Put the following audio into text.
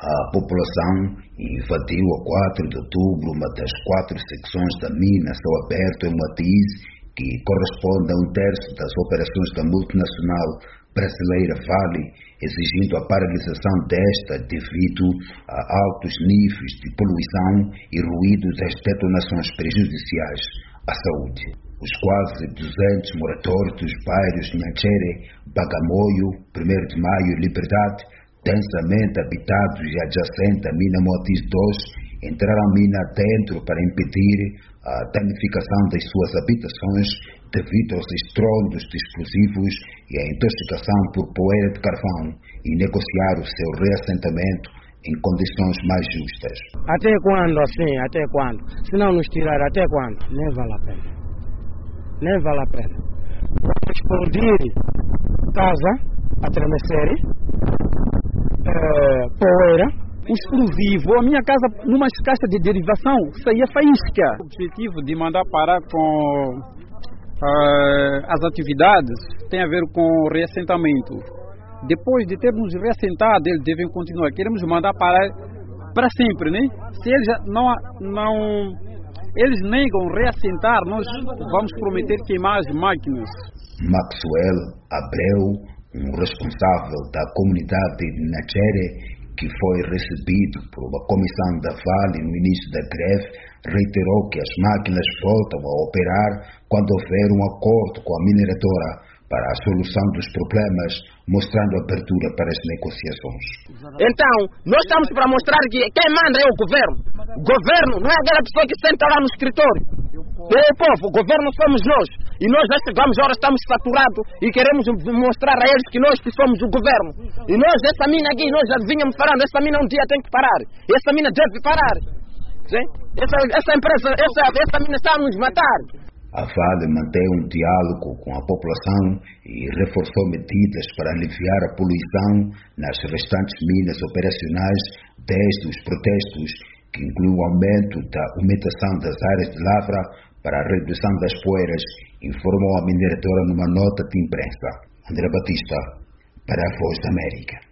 A população invadiu a 4 de outubro uma das 4 secções da mina a céu aberto em Matiz, que corresponde a 1/3 das operações da multinacional brasileira Vale, exigindo a paralisação desta devido a altos níveis de poluição e ruídos das detonações prejudiciais à saúde. Os quase 200 moradores dos bairros Nhanchere, Bagamoyo, 1º de Maio e Liberdade, densamente habitados e adjacentes à mina Moatiz 2, entraram a mina dentro para impedir a danificação das suas habitações devido aos estrondos de explosivos e a intoxicação por poeira de carvão e negociar o seu reassentamento em condições mais justas. Até quando assim? Até quando? Se não nos tirar, até quando? Nem vale a pena. Nem vale a pena. Vamos explodir casa, a tremecer, poeira, o explosivo. A minha casa, numa caixa de derivação, saía faísca. O objetivo de mandar parar com as atividades tem a ver com o reassentamento. Depois de termos reassentado, eles devem continuar. Queremos mandar parar para sempre, né? Se eles eles negam reassentar, nós vamos prometer queimar as máquinas. Maxwell Abreu, um responsável da comunidade de Nhanchere, que foi recebido por uma comissão da Vale no início da greve, reiterou que as máquinas voltam a operar quando houver um acordo com a mineradora para a solução dos problemas, mostrando abertura para as negociações. Então, nós estamos para mostrar que quem manda é o governo. O governo não é aquela pessoa que senta lá no escritório. É o povo, o governo somos nós. E nós já chegamos, agora estamos saturados e queremos mostrar a eles que nós que somos o governo. E nós, essa mina aqui, nós já vinhamos falando, essa mina um dia tem que parar. Essa mina deve parar. Sim? Essa empresa, essa mina está a nos matar. A Vale mantém um diálogo com a população e reforçou medidas para aliviar a poluição nas restantes minas operacionais desde os protestos, que incluem o aumento da umediação das áreas de lavra para a redução das poeiras, informou a mineradora numa nota de imprensa. André Batista, para a Voz da América.